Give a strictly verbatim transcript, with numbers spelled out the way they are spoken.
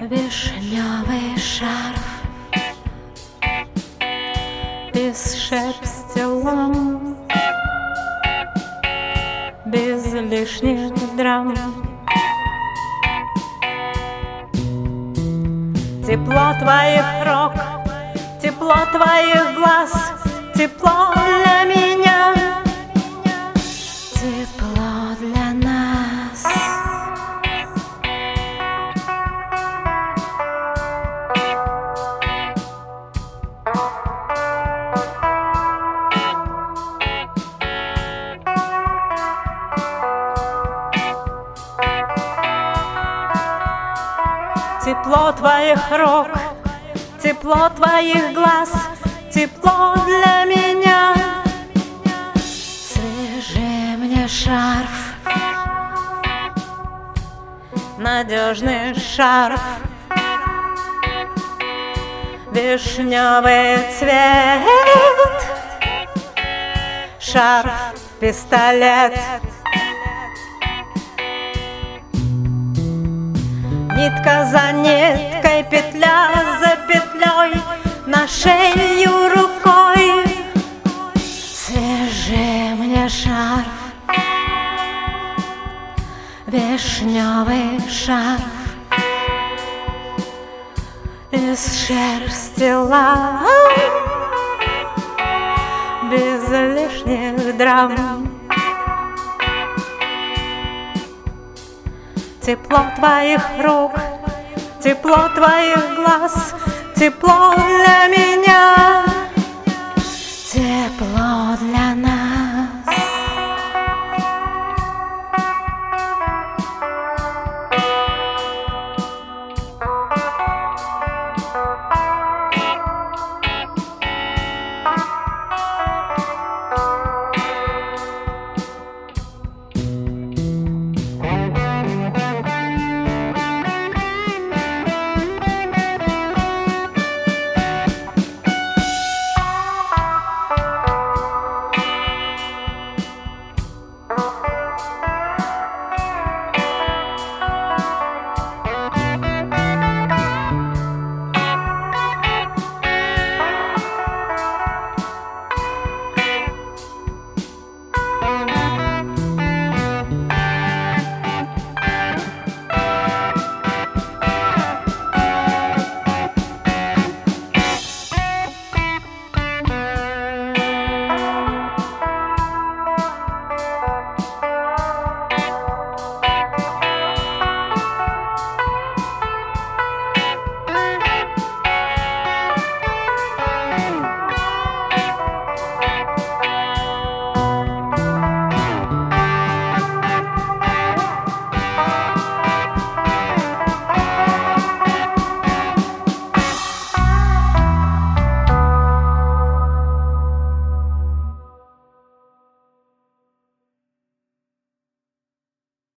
Вишневый шарф без шерсти лам, без лишних драм. Тепло твоих рук, тепло твоих глаз, тепло для меня, тепло для нас. Тепло твоих рук, тепло твоих глаз, тепло для меня. Свяжи мне шарф, надежный шарф, вишневый цвет, шарф, пистолет. Нитка за ниткой, петля за петлей, на шею рукой. Свяжи мне шарф, вишневый шарф, из шерсти лам, без лишних драм. Тепло твоих рук, тепло твоих глаз, тепло для меня, тепло для нас.